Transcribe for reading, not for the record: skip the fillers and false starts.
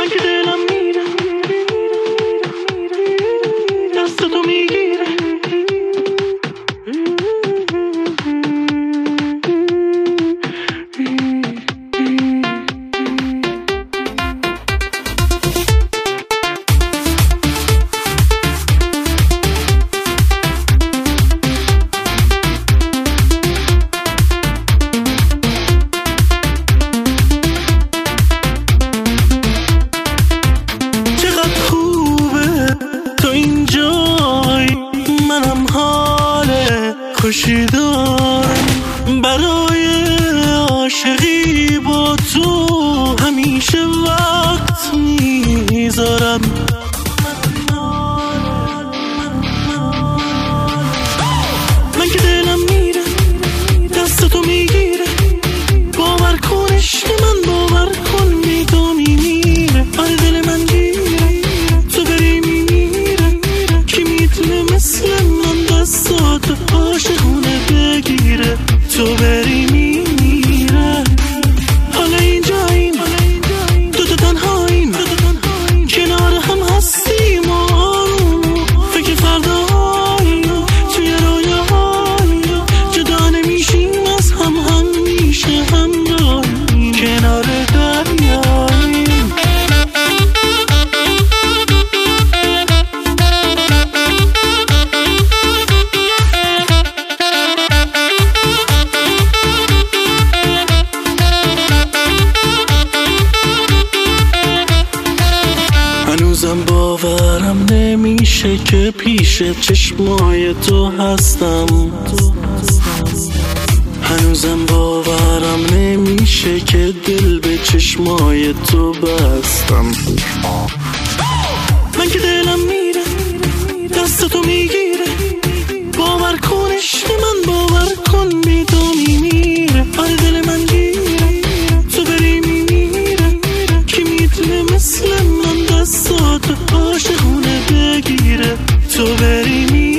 من که دلم میره دست تو میگیره خوشی دارم برای عاشقی با تو همیشه وقت میذارم من که دلم میره دست تو میگیره باور کن عشق من باور کن میدانی میره آره دل من گیره تو بری میمیره کی میتونه مثل من دستات عاشقونه بگیره تو بری میمیره حالا اینجاییم دو تا تنهاییم کنار هم هستیم آروم فکر فردایی توی رویاهایی جدا نمیشیم از هم همیشه همراهیم کنار دریاییم هنوزم باورم نمیشه که پیش چشمای تو هستم هنوزم باورم نمیشه که دل به چشمای تو بستم من که دلم میره دست تو میگیره باور کن عشق من باور کن میدانی میره آره دل من گیره تو بری میمیره کی میتونه مثل من دستات عاشقونه بگیره تو بری میمیره